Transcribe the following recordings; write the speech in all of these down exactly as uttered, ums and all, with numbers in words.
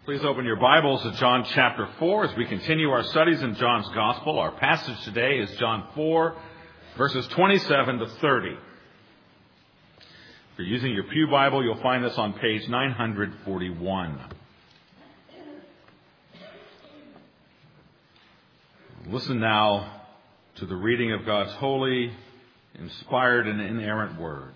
Please open your Bibles to John chapter four as we continue our studies in John's Gospel. Our passage today is John four, verses twenty-seven to thirty. If you're using your Pew Bible, you'll find this on page nine forty-one. Listen now to the reading of God's holy, inspired, and inerrant word.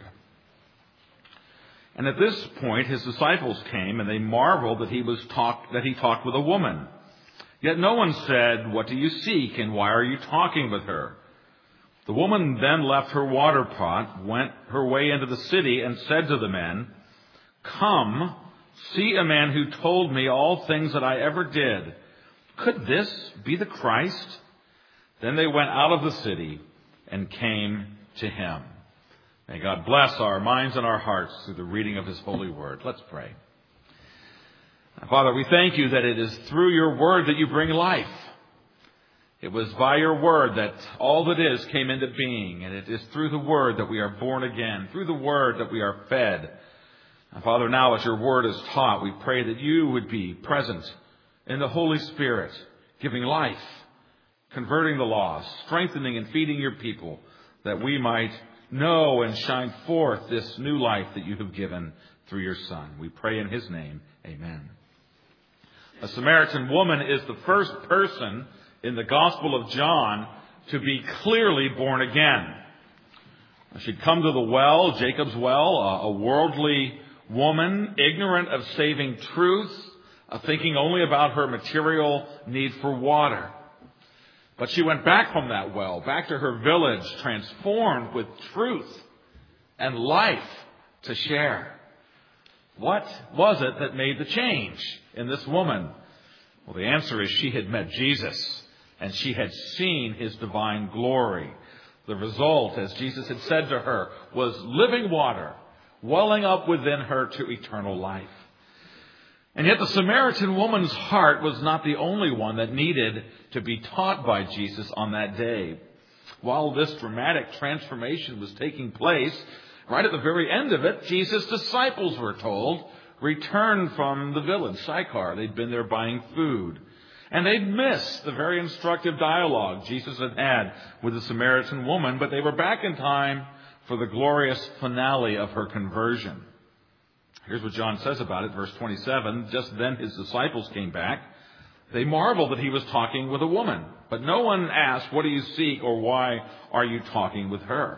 And at this point, his disciples came, and they marveled that he was talk, that he talked with a woman. Yet no one said, "What do you seek, and why are you talking with her?" The woman then left her water pot, went her way into the city, and said to the men, "Come, see a man who told me all things that I ever did. Could this be the Christ?" Then they went out of the city and came to him. May God bless our minds and our hearts through the reading of his holy word. Let's pray. Father, we thank you that it is through your word that you bring life. It was by your word that all that is came into being, and it is through the word that we are born again, through the word that we are fed. And Father, now as your word is taught, we pray that you would be present in the Holy Spirit, giving life, converting the lost, strengthening and feeding your people, that we might know and shine forth this new life that you have given through your Son. We pray in his name. Amen. A Samaritan woman is the first person in the Gospel of John to be clearly born again. She'd come to the well, Jacob's well, a worldly woman, ignorant of saving truth, thinking only about her material need for water. But she went back from that well, back to her village, transformed with truth and life to share. What was it that made the change in this woman? Well, the answer is she had met Jesus, and she had seen his divine glory. The result, as Jesus had said to her, was living water welling up within her to eternal life. And yet the Samaritan woman's heart was not the only one that needed to be taught by Jesus on that day. While this dramatic transformation was taking place, right at the very end of it, Jesus' disciples were told, returned from the village, Sychar. They'd been there buying food. And they'd missed the very instructive dialogue Jesus had had with the Samaritan woman, but they were back in time for the glorious finale of her conversion. Here's what John says about it, verse twenty-seven. Just then his disciples came back. They marveled that he was talking with a woman. But no one asked, "What do you seek?" or "Why are you talking with her?"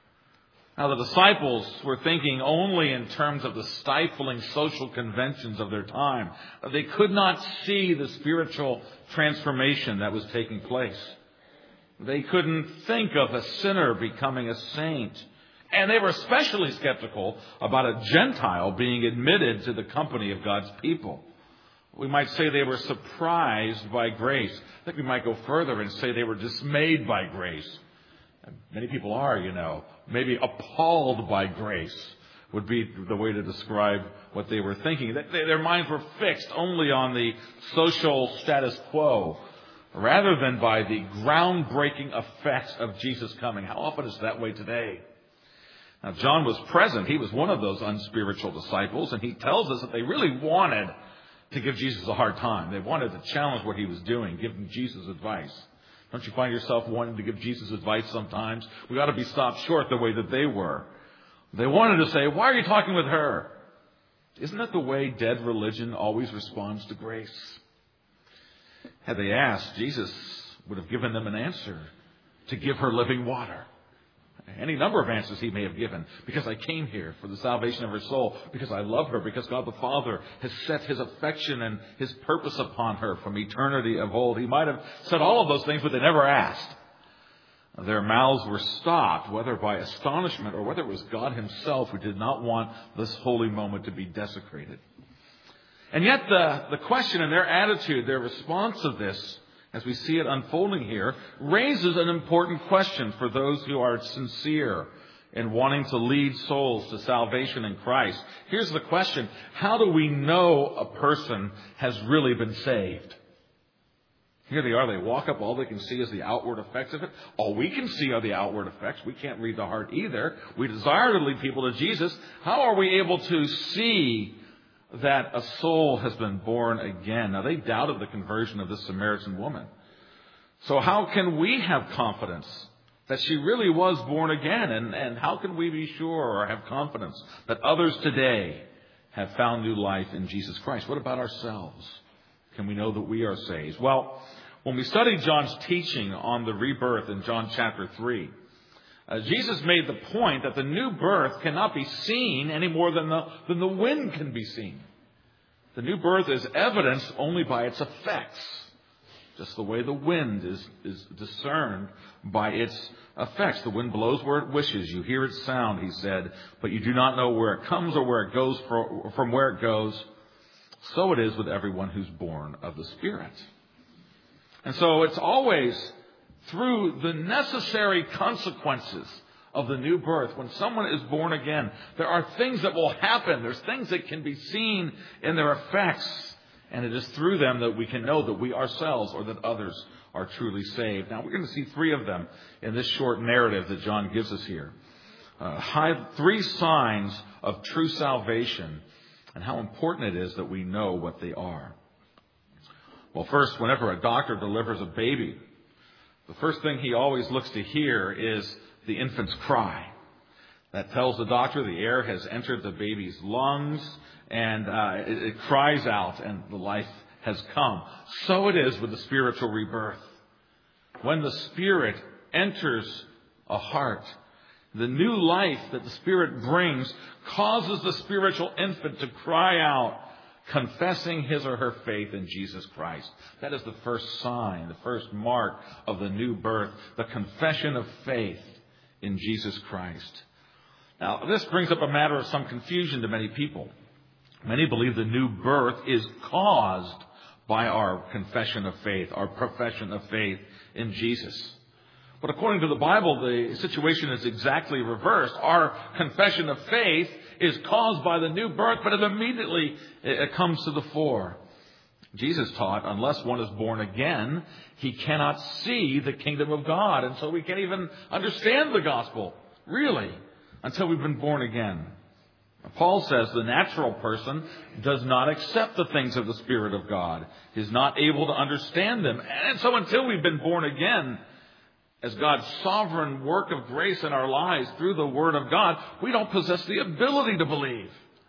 Now the disciples were thinking only in terms of the stifling social conventions of their time. They could not see the spiritual transformation that was taking place. They couldn't think of a sinner becoming a saint. And they were especially skeptical about a Gentile being admitted to the company of God's people. We might say they were surprised by grace. I think we might go further and say they were dismayed by grace. Many people are, you know. Maybe appalled by grace would be the way to describe what they were thinking. Their minds were fixed only on the social status quo, rather than by the groundbreaking effects of Jesus coming. How often is that way today? Now, John was present. He was one of those unspiritual disciples, and he tells us that they really wanted to give Jesus a hard time. They wanted to challenge what he was doing, give him Jesus advice. Don't you find yourself wanting to give Jesus advice sometimes? We ought to be stopped short the way that they were. They wanted to say, "Why are you talking with her?" Isn't that the way dead religion always responds to grace? Had they asked, Jesus would have given them an answer to give her living water. Any number of answers he may have given. Because I came here for the salvation of her soul. Because I love her. Because God the Father has set his affection and his purpose upon her from eternity of old. He might have said all of those things, but they never asked. Their mouths were stopped, whether by astonishment or whether it was God himself who did not want this holy moment to be desecrated. And yet the, the question and their attitude, their response to this, as we see it unfolding here, raises an important question for those who are sincere in wanting to lead souls to salvation in Christ. Here's the question: how do we know a person has really been saved? Here they are. They walk up. All they can see is the outward effects of it. All we can see are the outward effects. We can't read the heart either. We desire to lead people to Jesus. How are we able to see that a soul has been born again. Now, they doubted the conversion of this Samaritan woman. So how can we have confidence that she really was born again? And, and how can we be sure or have confidence that others today have found new life in Jesus Christ? What about ourselves? Can we know that we are saved? Well, when we studied John's teaching on the rebirth in John chapter three, uh, Jesus made the point that the new birth cannot be seen any more than the, than the wind can be seen. The new birth is evidenced only by its effects, just the way the wind is, is discerned by its effects. The wind blows where it wishes. You hear its sound, he said, but you do not know where it comes or where it goes from where it goes. So it is with everyone who's born of the Spirit. And so it's always through the necessary consequences of the new birth. When someone is born again, there are things that will happen. There's things that can be seen in their effects. And it is through them that we can know that we ourselves or that others are truly saved. Now, we're going to see three of them in this short narrative that John gives us here. Uh, high, three signs of true salvation and how important it is that we know what they are. Well, first, whenever a doctor delivers a baby, the first thing he always looks to hear is the infant's cry. That tells the doctor the air has entered the baby's lungs and uh, it, it cries out and the life has come. So it is with the spiritual rebirth. When the Spirit enters a heart, the new life that the Spirit brings causes the spiritual infant to cry out, confessing his or her faith in Jesus Christ. That is the first sign, the first mark of the new birth, the confession of faith in Jesus Christ. Now, this brings up a matter of some confusion to many people. Many believe the new birth is caused by our confession of faith, our profession of faith in Jesus. But according to the Bible, the situation is exactly reversed. Our confession of faith is caused by the new birth, but it immediately it comes to the fore. Jesus taught, unless one is born again, he cannot see the kingdom of God. And so we can't even understand the gospel, really, until we've been born again. Paul says the natural person does not accept the things of the Spirit of God, is not able to understand them. And so until we've been born again, as God's sovereign work of grace in our lives through the Word of God, we don't possess the ability to believe.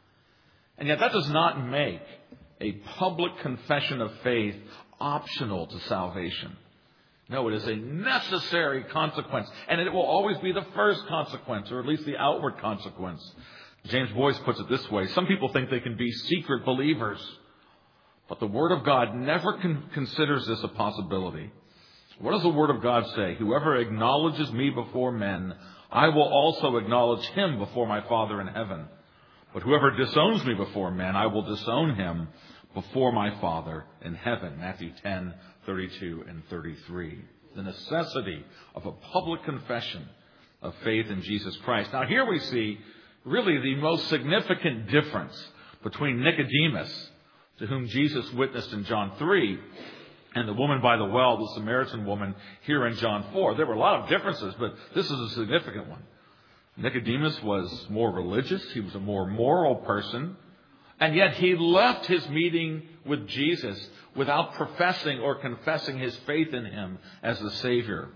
And yet that does not make a public confession of faith optional to salvation. No, it is a necessary consequence, and it will always be the first consequence, or at least the outward consequence. James Boyce puts it this way: some people think they can be secret believers, but the Word of God never con- considers this a possibility. What does the Word of God say? Whoever acknowledges me before men, I will also acknowledge him before my Father in heaven. But whoever disowns me before men, I will disown him before my Father in heaven. Matthew ten, thirty-two and thirty-three. The necessity of a public confession of faith in Jesus Christ. Now here we see really the most significant difference between Nicodemus, to whom Jesus witnessed in John three, and the woman by the well, the Samaritan woman, here in John four. There were a lot of differences, but this is a significant one. Nicodemus was more religious. He was a more moral person. And yet he left his meeting with Jesus without professing or confessing his faith in him as the Savior.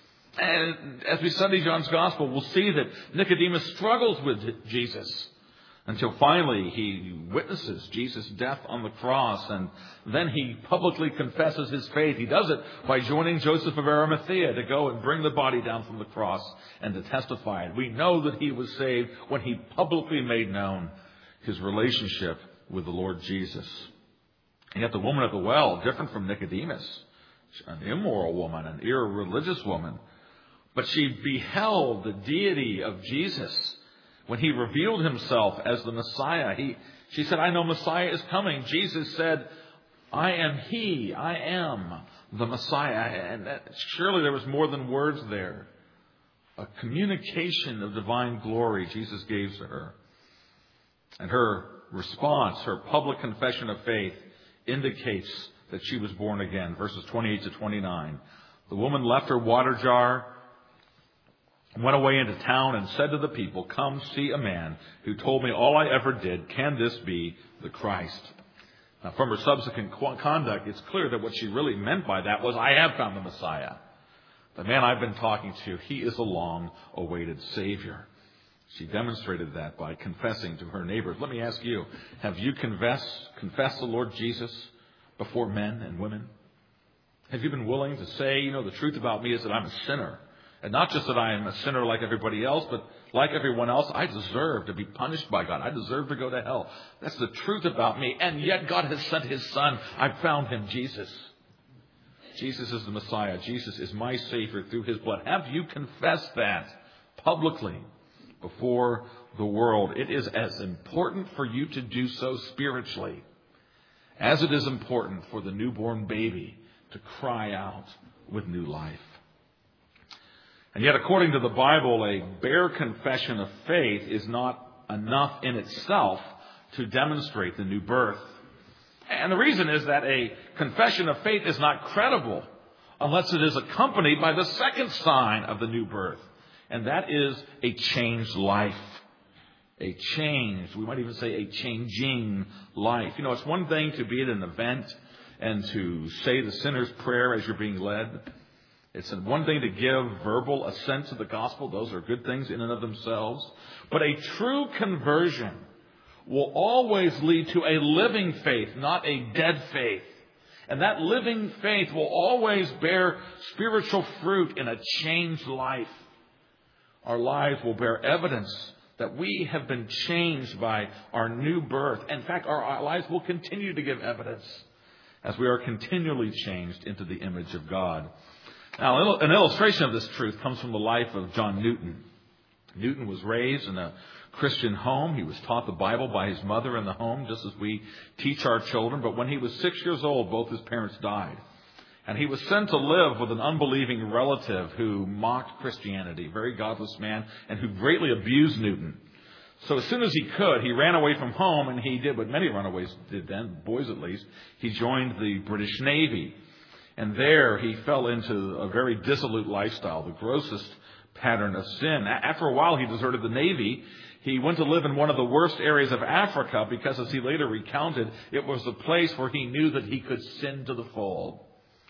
And as we study John's Gospel, we'll see that Nicodemus struggles with Jesus until finally he witnesses Jesus' death on the cross, and then he publicly confesses his faith. He does it by joining Joseph of Arimathea to go and bring the body down from the cross and to testify it. We know that he was saved when he publicly made known his relationship with the Lord Jesus. And yet the woman at the well, different from Nicodemus, an immoral woman, an irreligious woman, but she beheld the deity of Jesus when he revealed himself as the Messiah. He, she said, I know Messiah is coming. Jesus said, I am he. I am the Messiah. And that, surely there was more than words there. A communication of divine glory Jesus gave to her. And her response, her public confession of faith, indicates that she was born again. Verses twenty-eight to twenty-nine. The woman left her water jar went away into town and said to the people, "Come see a man who told me all I ever did. Can this be the Christ?" Now, from her subsequent conduct, it's clear that what she really meant by that was, "I have found the Messiah. The man I've been talking to, he is a long-awaited Savior." She demonstrated that by confessing to her neighbors. Let me ask you, have you confessed, confessed the Lord Jesus before men and women? Have you been willing to say, you know, the truth about me is that I'm a sinner? And not just that I am a sinner like everybody else, but like everyone else, I deserve to be punished by God. I deserve to go to hell. That's the truth about me. And yet God has sent His Son. I've found Him, Jesus. Jesus is the Messiah. Jesus is my Savior through His blood. Have you confessed that publicly before the world? It is as important for you to do so spiritually as it is important for the newborn baby to cry out with new life. And yet, according to the Bible, a bare confession of faith is not enough in itself to demonstrate the new birth. And the reason is that a confession of faith is not credible unless it is accompanied by the second sign of the new birth. And that is a changed life. A change, we might even say a changing life. You know, it's one thing to be at an event and to say the sinner's prayer as you're being led. It's one thing to give verbal assent to the gospel. Those are good things in and of themselves. But a true conversion will always lead to a living faith, not a dead faith. And that living faith will always bear spiritual fruit in a changed life. Our lives will bear evidence that we have been changed by our new birth. In fact, our lives will continue to give evidence as we are continually changed into the image of God. Now, an illustration of this truth comes from the life of John Newton. Newton was raised in a Christian home. He was taught the Bible by his mother in the home, just as we teach our children. But when he was six years old, both his parents died. And he was sent to live with an unbelieving relative who mocked Christianity, a very godless man, and who greatly abused Newton. So as soon as he could, he ran away from home, and he did what many runaways did then, boys at least. He joined the British Navy. And there he fell into a very dissolute lifestyle, the grossest pattern of sin. After a while, he deserted the Navy. He went to live in one of the worst areas of Africa because, as he later recounted, it was a place where he knew that he could sin to the full.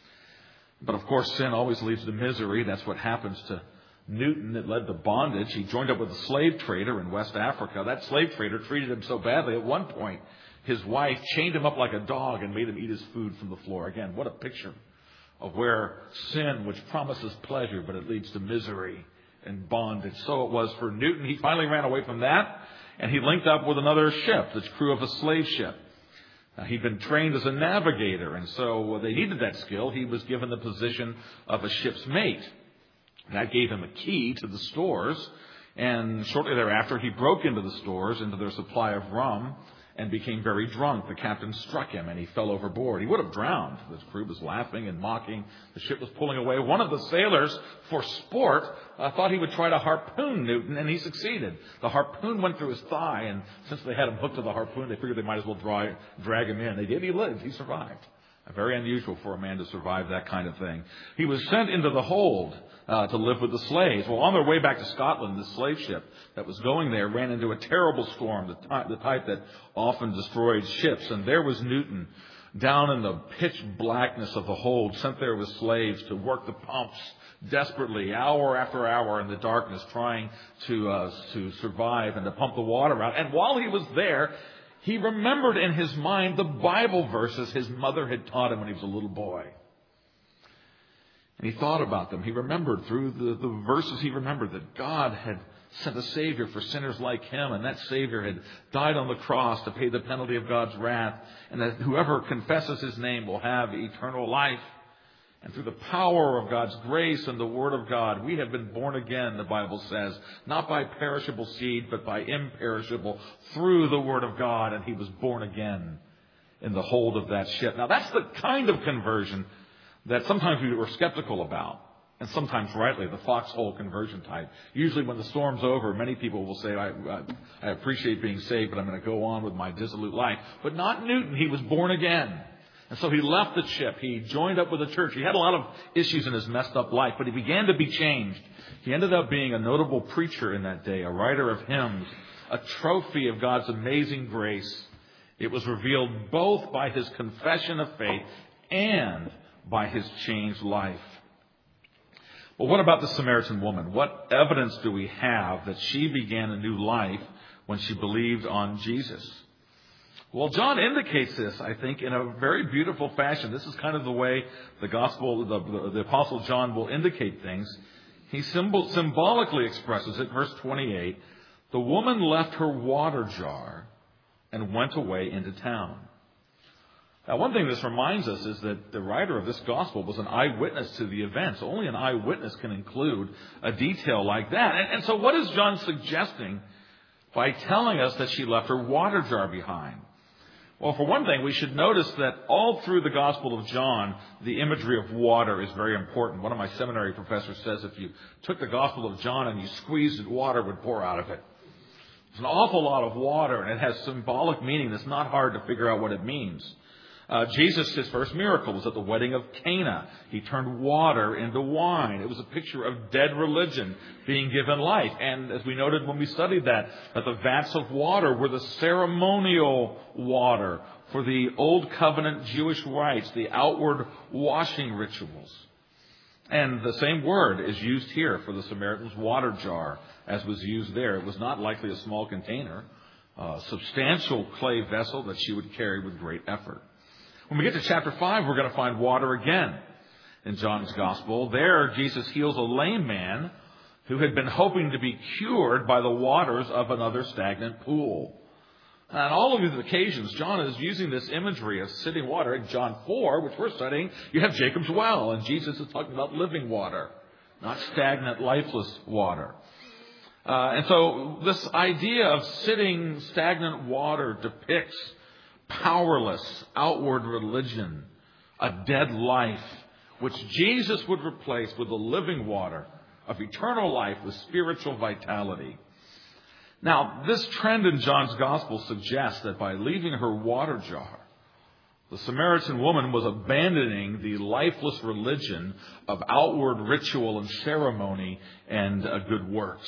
But of course, sin always leads to misery. That's what happens to Newton. It led to bondage. He joined up with a slave trader in West Africa. That slave trader treated him so badly at one point, his wife chained him up like a dog and made him eat his food from the floor. Again, what a picture of where sin, which promises pleasure, but it leads to misery and bondage. So it was for Newton. He finally ran away from that, and he linked up with another ship, the crew of a slave ship. Now, he'd been trained as a navigator, and so they needed that skill. He was given the position of a ship's mate. That gave him a key to the stores, and shortly thereafter, he broke into the stores, into their supply of rum, and became very drunk. The captain struck him, and he fell overboard. He would have drowned. The crew was laughing and mocking. The ship was pulling away. One of the sailors, for sport, uh, thought he would try to harpoon Newton, and he succeeded. The harpoon went through his thigh, and since they had him hooked to the harpoon, they figured they might as well dry, drag him in. They did. He lived. He survived. Very unusual for a man to survive that kind of thing. He was sent into the hold uh, to live with the slaves. Well, on their way back to Scotland, the slave ship that was going there ran into a terrible storm, the, ty- the type that often destroyed ships. And there was Newton down in the pitch blackness of the hold, sent there with slaves to work the pumps desperately, hour after hour in the darkness, trying to uh, to survive and to pump the water out. And while he was there, he remembered in his mind the Bible verses his mother had taught him when he was a little boy. And he thought about them. He remembered through the, the verses he remembered that God had sent a Savior for sinners like him, and that Savior had died on the cross to pay the penalty of God's wrath, and that whoever confesses His name will have eternal life. And through the power of God's grace and the Word of God, we have been born again, the Bible says, not by perishable seed, but by imperishable, through the Word of God. And he was born again in the hold of that ship. Now, that's the kind of conversion that sometimes we were skeptical about, and sometimes rightly, the foxhole conversion type. Usually when the storm's over, many people will say, I, I, I appreciate being saved, but I'm going to go on with my dissolute life. But not Newton. He was born again. And so he left the ship. He joined up with the church. He had a lot of issues in his messed up life, but he began to be changed. He ended up being a notable preacher in that day, a writer of hymns, a trophy of God's amazing grace. It was revealed both by his confession of faith and by his changed life. But what about the Samaritan woman? What evidence do we have that she began a new life when she believed on Jesus? Well, John indicates this, I think, in a very beautiful fashion. This is kind of the way the gospel, the, the, the Apostle John will indicate things. He symbol, symbolically expresses it. Verse twenty-eight, the woman left her water jar and went away into town. Now, one thing this reminds us is that the writer of this gospel was an eyewitness to the events. Only an eyewitness can include a detail like that. And, and so what is John suggesting by telling us that she left her water jar behind? Well, for one thing, we should notice that all through the Gospel of John, the imagery of water is very important. One of my seminary professors says if you took the Gospel of John and you squeezed it, water would pour out of it. It's an awful lot of water, and it has symbolic meaning that's not hard to figure out what it means. Uh, Jesus, his first miracle was at the wedding of Cana. He turned water into wine. It was a picture of dead religion being given life. And as we noted when we studied that, that the vats of water were the ceremonial water for the Old Covenant Jewish rites, the outward washing rituals. And the same word is used here for the Samaritan's water jar as was used there. It was not likely a small container, a substantial clay vessel that she would carry with great effort. When we get to chapter five, we're going to find water again in John's gospel. There, Jesus heals a lame man who had been hoping to be cured by the waters of another stagnant pool. And on all of these occasions, John is using this imagery of sitting water. In John four, which we're studying, you have Jacob's well, and Jesus is talking about living water, not stagnant, lifeless water. Uh, and so this idea of sitting stagnant water depicts powerless outward religion, a dead life, which Jesus would replace with the living water of eternal life with spiritual vitality. Now, this trend in John's gospel suggests that by leaving her water jar, the Samaritan woman was abandoning the lifeless religion of outward ritual and ceremony and uh, good works.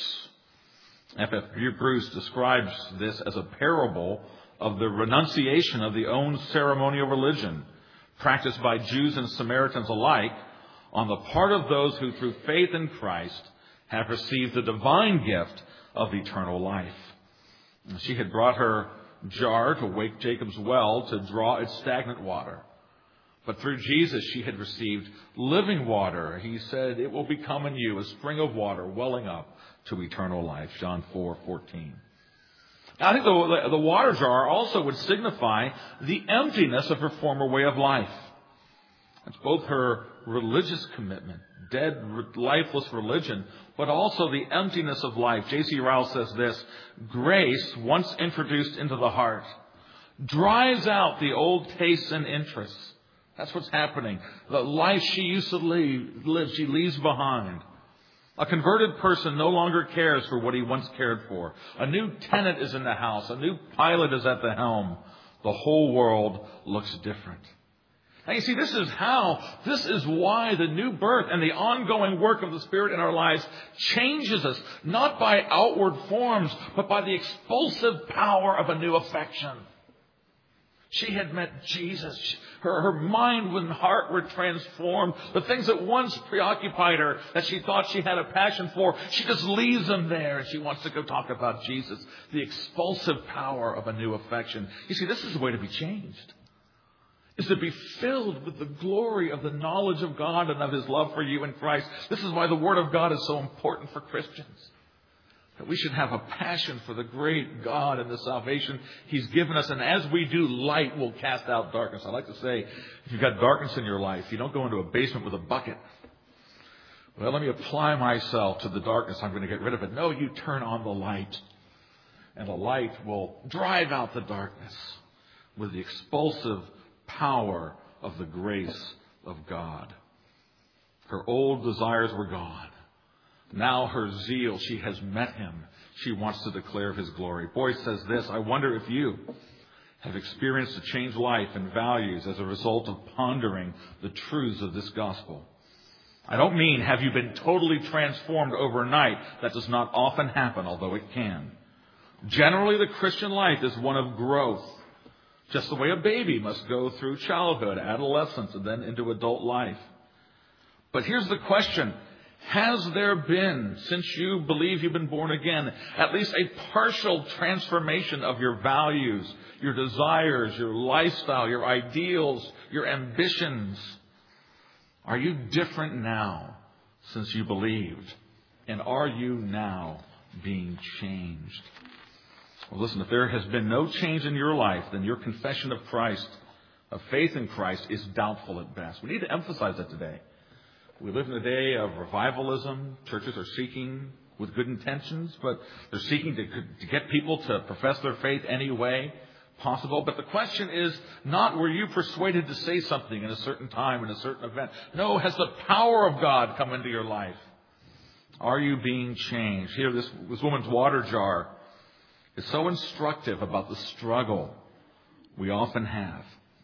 F F Bruce describes this as a parable of the renunciation of the own ceremonial religion practiced by Jews and Samaritans alike on the part of those who through faith in Christ have received the divine gift of eternal life. She had brought her jar to wake Jacob's well to draw its stagnant water. But through Jesus, she had received living water. He said, it will become in you a spring of water welling up to eternal life. John four fourteen. I think the, the water jar also would signify the emptiness of her former way of life. It's both her religious commitment, dead, lifeless religion, but also the emptiness of life. J C Ryle says this, grace, once introduced into the heart, drives out the old tastes and interests. That's what's happening. The life she used to live, she leaves behind. A converted person no longer cares for what he once cared for. A new tenant is in the house. A new pilot is at the helm. The whole world looks different. Now you see, this is how, this is why the new birth and the ongoing work of the Spirit in our lives changes us, not by outward forms, but by the expulsive power of a new affection. She had met Jesus. Her, her mind and heart were transformed. The things that once preoccupied her, that she thought she had a passion for, she just leaves them there and she wants to go talk about Jesus. The expulsive power of a new affection. You see, this is the way to be changed. Is to be filled with the glory of the knowledge of God and of His love for you in Christ. This is why the Word of God is so important for Christians. That we should have a passion for the great God and the salvation He's given us. And as we do, light will cast out darkness. I like to say, if you've got darkness in your life, you don't go into a basement with a bucket. Well, let me apply myself to the darkness. I'm going to get rid of it. No, you turn on the light. And the light will drive out the darkness with the expulsive power of the grace of God. Her old desires were gone. Now her zeal, she has met Him. She wants to declare His glory. Boyce says this, I wonder if you have experienced a changed life and values as a result of pondering the truths of this gospel. I don't mean have you been totally transformed overnight. That does not often happen, although it can. Generally, the Christian life is one of growth, just the way a baby must go through childhood, adolescence, and then into adult life. But here's the question. Has there been, since you believe you've been born again, at least a partial transformation of your values, your desires, your lifestyle, your ideals, your ambitions? Are you different now since you believed? And are you now being changed? Well, listen, if there has been no change in your life, then your confession of Christ, of faith in Christ, is doubtful at best. We need to emphasize that today. We live in a day of revivalism. Churches are seeking with good intentions, but they're seeking to, to get people to profess their faith any way possible. But the question is not were you persuaded to say something in a certain time, in a certain event. No, has the power of God come into your life? Are you being changed? Here, this, this woman's water jar is so instructive about the struggle we often have.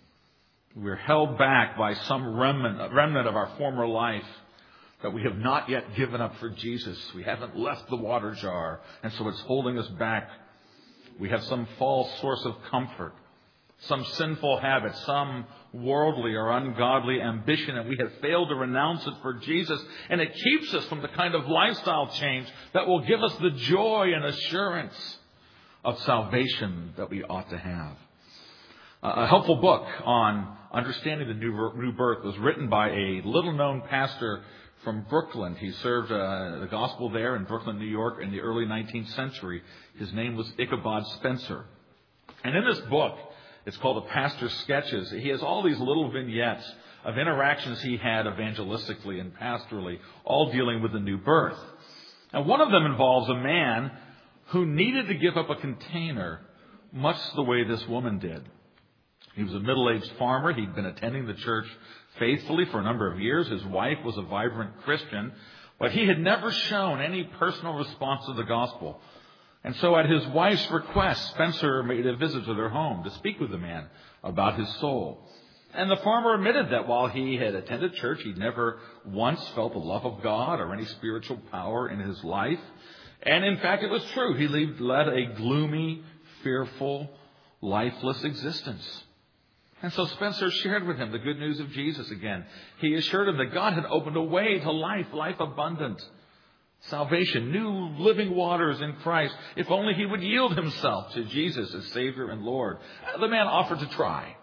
We're held back by some remnant, remnant of our former life that we have not yet given up for Jesus. We haven't left the water jar, and so it's holding us back. We have some false source of comfort, some sinful habit, some worldly or ungodly ambition, and we have failed to renounce it for Jesus. And it keeps us from the kind of lifestyle change that will give us the joy and assurance of salvation that we ought to have. A helpful book on understanding the new birth was written by a little-known pastor from Brooklyn. He served uh, the gospel there in Brooklyn, New York in the early nineteenth century. His name was Ichabod Spencer. And in this book, it's called The Pastor's Sketches, he has all these little vignettes of interactions he had evangelistically and pastorally, all dealing with the new birth. And one of them involves a man who needed to give up a container much the way this woman did. He was a middle-aged farmer. He'd been attending the church faithfully for a number of years. His wife was a vibrant Christian, but he had never shown any personal response to the gospel. And so at his wife's request, Spencer made a visit to their home to speak with the man about his soul. And the farmer admitted that while he had attended church, he'd never once felt the love of God or any spiritual power in his life. And in fact, it was true. He led a gloomy, fearful, lifeless existence. And so Spencer shared with him the good news of Jesus again. He assured him that God had opened a way to life, life abundant, salvation, new living waters in Christ, if only he would yield himself to Jesus as Savior and Lord. The man offered to try.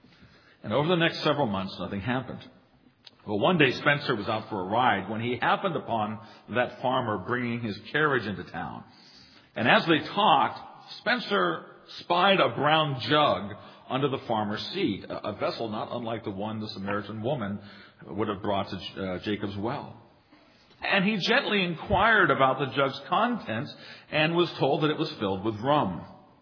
And over the next several months, nothing happened. Well, one day Spencer was out for a ride when he happened upon that farmer bringing his carriage into town. And as they talked, Spencer spied a brown jug under the farmer's seat, a vessel not unlike the one the Samaritan woman would have brought to uh, Jacob's well. And he gently inquired about the jug's contents and was told that it was filled with rum.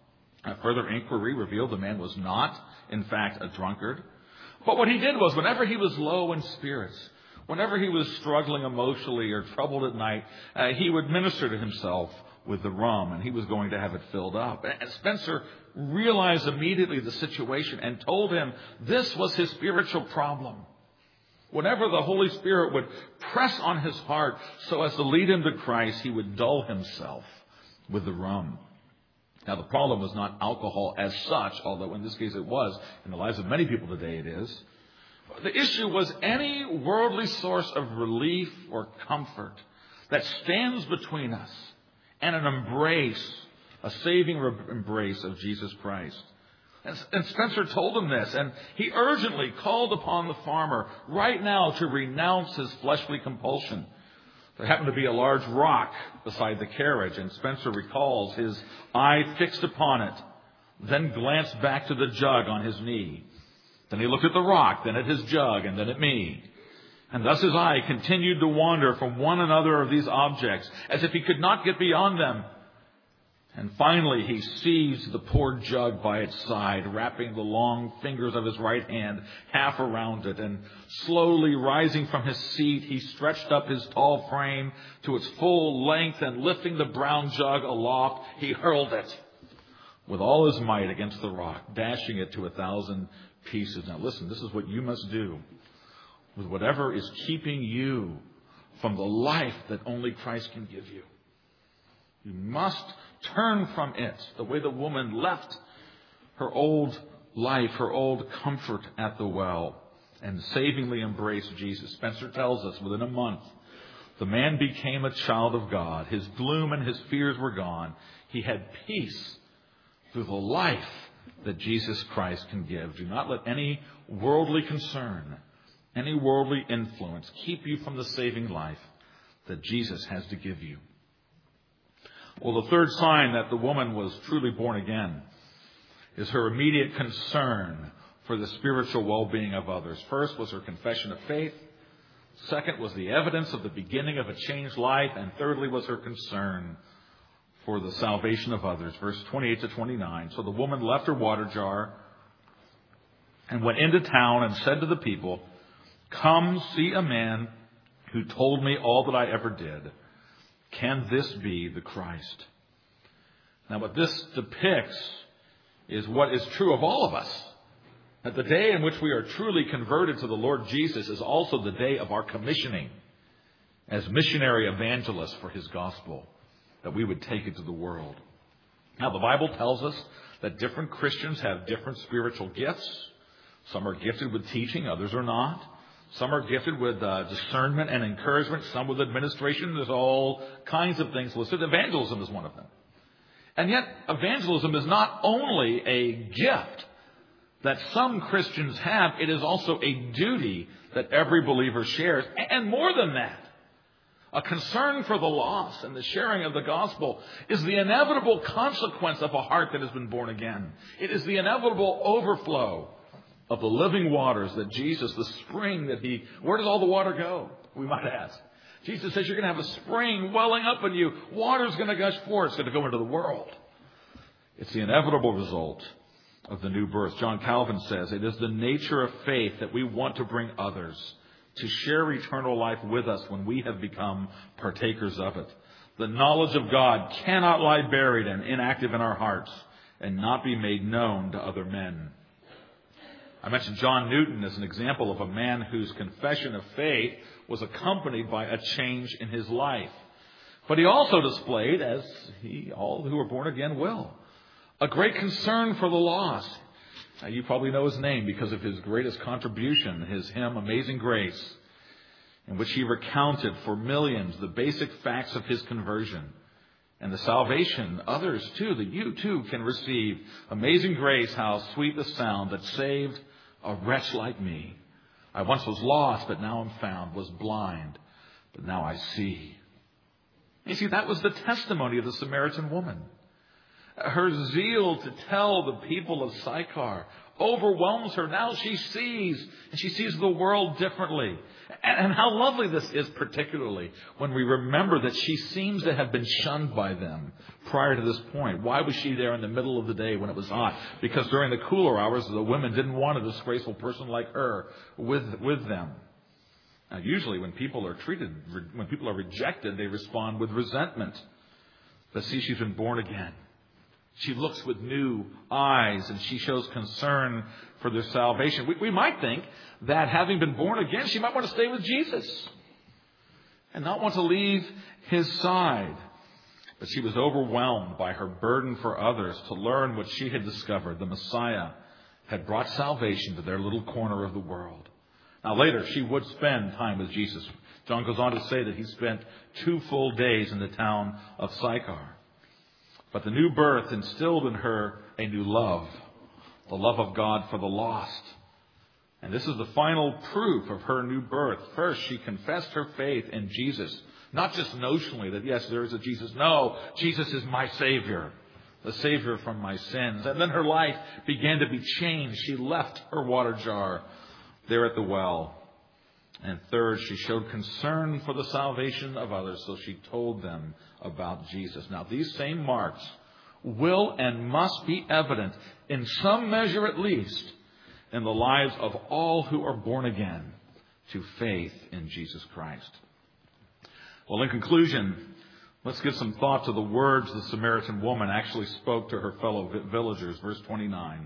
A further inquiry revealed the man was not, in fact, a drunkard. But what he did was, whenever he was low in spirits, whenever he was struggling emotionally or troubled at night, uh, he would minister to himself with the rum, and he was going to have it filled up. And Spencer realized immediately the situation and told him this was his spiritual problem. Whenever the Holy Spirit would press on his heart so as to lead him to Christ, he would dull himself with the rum. Now, the problem was not alcohol as such, although in this case it was. In the lives of many people today it is. The issue was any worldly source of relief or comfort that stands between us and an embrace, a saving embrace of Jesus Christ. And Spencer told him this, and he urgently called upon the farmer right now to renounce his fleshly compulsion. There happened to be a large rock beside the carriage, and Spencer recalls his eye fixed upon it, then glanced back to the jug on his knee. Then he looked at the rock, then at his jug, and then at me. And thus his eye continued to wander from one another of these objects, as if he could not get beyond them. And finally he seized the poor jug by its side, wrapping the long fingers of his right hand half around it, and slowly rising from his seat, he stretched up his tall frame to its full length, and lifting the brown jug aloft, he hurled it with all his might against the rock, dashing it to a thousand pieces. Now listen, this is what you must do with whatever is keeping you from the life that only Christ can give you. You must turn from it the way the woman left her old life, her old comfort at the well, and savingly embrace Jesus. Spencer tells us within a month, the man became a child of God. His gloom and his fears were gone. He had peace through the life that Jesus Christ can give. Do not let any worldly concern, any worldly influence keep you from the saving life that Jesus has to give you. Well, the third sign that the woman was truly born again is her immediate concern for the spiritual well-being of others. First was her confession of faith. Second was the evidence of the beginning of a changed life. And thirdly was her concern for the salvation of others. Verse twenty-eight to twenty-nine. So the woman left her water jar and went into town and said to the people, "Come see a man who told me all that I ever did. Can this be the Christ?" Now what this depicts is what is true of all of us. That the day in which we are truly converted to the Lord Jesus is also the day of our commissioning as missionary evangelists for his gospel, that we would take it to the world. Now, the Bible tells us that different Christians have different spiritual gifts. Some are gifted with teaching, others are not. Some are gifted with uh, discernment and encouragement, some with administration. There's all kinds of things listed. Evangelism is one of them. And yet, evangelism is not only a gift that some Christians have, it is also a duty that every believer shares. And more than that, a concern for the lost and the sharing of the gospel is the inevitable consequence of a heart that has been born again. It is the inevitable overflow of the living waters that Jesus, the spring that he... Where does all the water go? We might ask. Jesus says you're going to have a spring welling up in you. Water's going to gush forth. It's going to go into the world. It's the inevitable result of the new birth. John Calvin says, it is the nature of faith that we want to bring others to share eternal life with us when we have become partakers of it. The knowledge of God cannot lie buried and inactive in our hearts and not be made known to other men. I mentioned John Newton as an example of a man whose confession of faith was accompanied by a change in his life. But he also displayed, as he, all who are born again will, a great concern for the lost. Now, you probably know his name because of his greatest contribution, his hymn, Amazing Grace, in which he recounted for millions the basic facts of his conversion and the salvation others too, that you too can receive. Amazing grace, how sweet the sound that saved a wretch like me. I once was lost, but now am found, was blind, but now I see. You see, that was the testimony of the Samaritan woman. Her zeal to tell the people of Sychar overwhelms her. Now she sees, and she sees the world differently. And how lovely this is, particularly when we remember that she seems to have been shunned by them prior to this point. Why was she there in the middle of the day when it was hot? Because during the cooler hours, the women didn't want a disgraceful person like her with, with them. Now, usually when people are treated, when people are rejected, they respond with resentment. But see, she's been born again. She looks with new eyes and she shows concern for their salvation. We, we might think that having been born again, she might want to stay with Jesus and not want to leave his side. But she was overwhelmed by her burden for others to learn what she had discovered. The Messiah had brought salvation to their little corner of the world. Now later, she would spend time with Jesus. John goes on to say that he spent two full days in the town of Sychar. But the new birth instilled in her a new love, the love of God for the lost. And this is the final proof of her new birth. First, she confessed her faith in Jesus, not just notionally that, yes, there is a Jesus. No, Jesus is my Savior, the Savior from my sins. And then her life began to be changed. She left her water jar there at the well. And third, she showed concern for the salvation of others, so she told them about Jesus. Now, these same marks will and must be evident, in some measure at least, in the lives of all who are born again to faith in Jesus Christ. Well, in conclusion, Let's give some thought to the words the Samaritan woman actually spoke to her fellow villagers. Verse twenty-nine.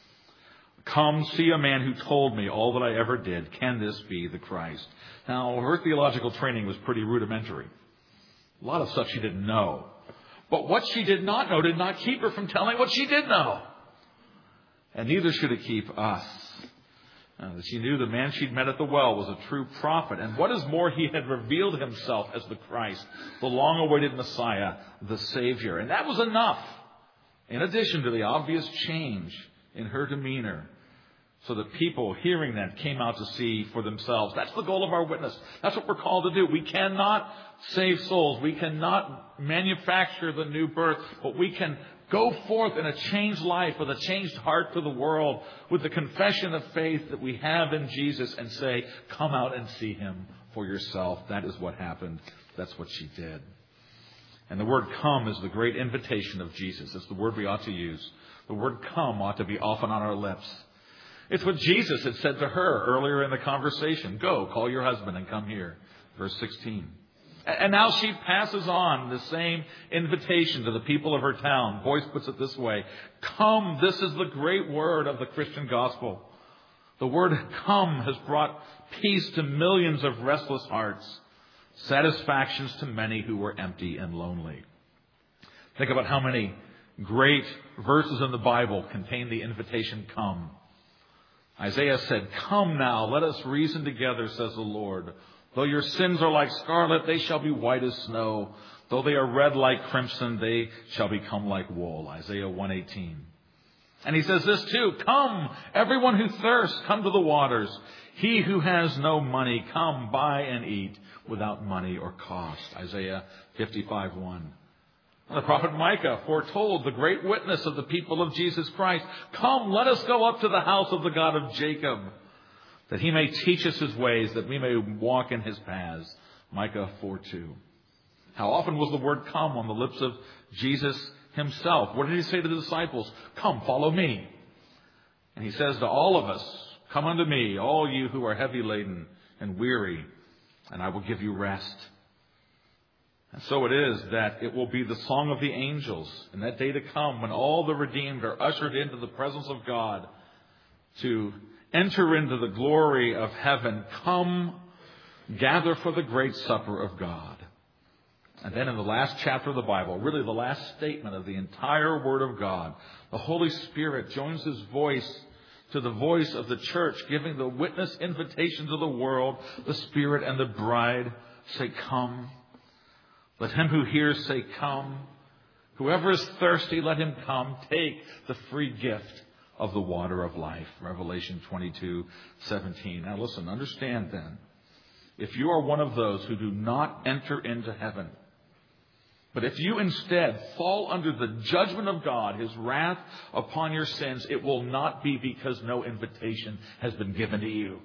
Come, see a man who told me all that I ever did. Can this be the Christ? Now, her theological training was pretty rudimentary. A lot of stuff she didn't know. But what she did not know did not keep her from telling what she did know. And neither should it keep us. Uh, she knew the man she'd met at the well was a true prophet. And what is more, he had revealed himself as the Christ, the long-awaited Messiah, the Savior. And that was enough, in addition to the obvious change in her demeanor, so that people hearing that came out to see for themselves. That's the goal of our witness. That's what we're called to do. We cannot save souls. We cannot manufacture the new birth, but we can go forth in a changed life with a changed heart to the world, with the confession of faith that we have in Jesus, and say, come out and see him for yourself. That is what happened. That's what she did. And the word come is the great invitation of Jesus. It's the word we ought to use. The word come ought to be often on our lips. It's what Jesus had said to her earlier in the conversation. Go, call your husband and come here. Verse sixteen. And now she passes on the same invitation to the people of her town. Boyce puts it this way. Come, this is the great word of the Christian gospel. The word come has brought peace to millions of restless hearts, satisfactions to many who were empty and lonely. Think about how many great verses in the Bible contain the invitation, come. Isaiah said, come now, let us reason together, says the Lord. Though your sins are like scarlet, they shall be white as snow. Though they are red like crimson, they shall become like wool. Isaiah one eighteen. And he says this too, come, everyone who thirsts, come to the waters. He who has no money, come, buy and eat without money or cost. Isaiah fifty-five one. The prophet Micah foretold the great witness of the people of Jesus Christ. Come, let us go up to the house of the God of Jacob, that he may teach us his ways, that we may walk in his paths. Micah four two. How often was the word come on the lips of Jesus himself? What did he say to the disciples? Come, follow me. And he says to all of us, come unto me, all you who are heavy laden and weary, and I will give you rest. And so it is that it will be the song of the angels in that day to come, when all the redeemed are ushered into the presence of God to enter into the glory of heaven. Come, gather for the great supper of God. And then in the last chapter of the Bible, really the last statement of the entire Word of God, the Holy Spirit joins his voice to the voice of the church, giving the witness invitation to the world. The Spirit and the bride say, come. Let him who hears say, come. Whoever is thirsty, let him come. Take the free gift of the water of life. Revelation twenty-two seventeen. Now listen, understand then, if you are one of those who do not enter into heaven, but if you instead fall under the judgment of God, his wrath upon your sins, it will not be because no invitation has been given to you.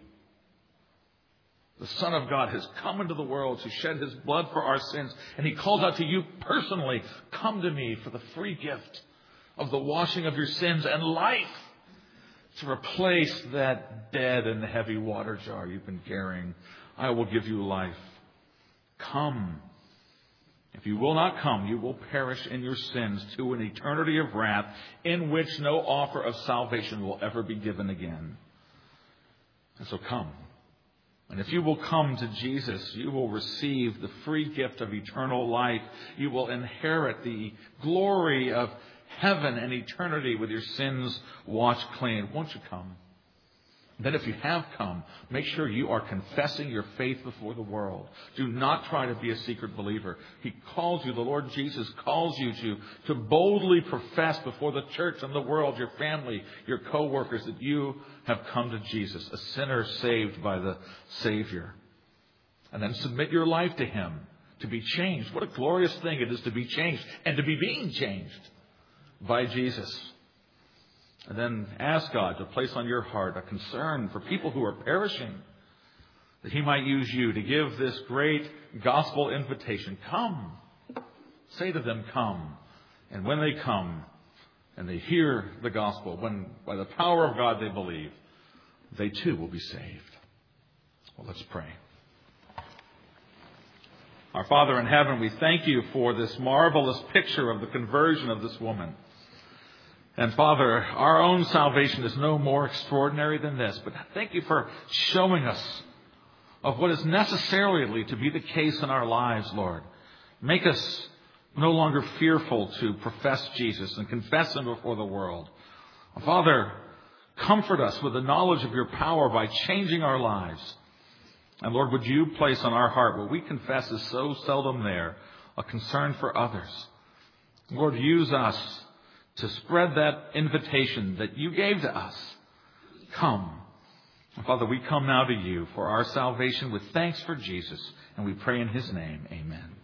The Son of God has come into the world to shed his blood for our sins. And he calls out to you personally, come to me for the free gift of the washing of your sins and life, to replace that dead and heavy water jar you've been carrying. I will give you life. Come. If you will not come, you will perish in your sins to an eternity of wrath, in which no offer of salvation will ever be given again. And so come. And if you will come to Jesus, you will receive the free gift of eternal life. You will inherit the glory of heaven and eternity with your sins washed clean. Won't you come? Then if you have come, make sure you are confessing your faith before the world. Do not try to be a secret believer. He calls you, the Lord Jesus calls you to, to boldly profess before the church and the world, your family, your co-workers, that you have come to Jesus, a sinner saved by the Savior. And then submit your life to him to be changed. What a glorious thing it is to be changed and to be being changed by Jesus. And then ask God to place on your heart a concern for people who are perishing, that he might use you to give this great gospel invitation. Come. Say to them, come. And when they come and they hear the gospel, when by the power of God they believe, they too will be saved. Well, let's pray. Our Father in heaven, we thank you for this marvelous picture of the conversion of this woman. And Father, our own salvation is no more extraordinary than this, but thank you for showing us of what is necessarily to be the case in our lives, Lord. Make us no longer fearful to profess Jesus and confess Him before the world. Father, comfort us with the knowledge of your power by changing our lives. And Lord, would you place on our heart what we confess is so seldom there, a concern for others. Lord, use us to spread that invitation that you gave to us. Come. Father, we come now to you for our salvation with thanks for Jesus, and we pray in His name. Amen.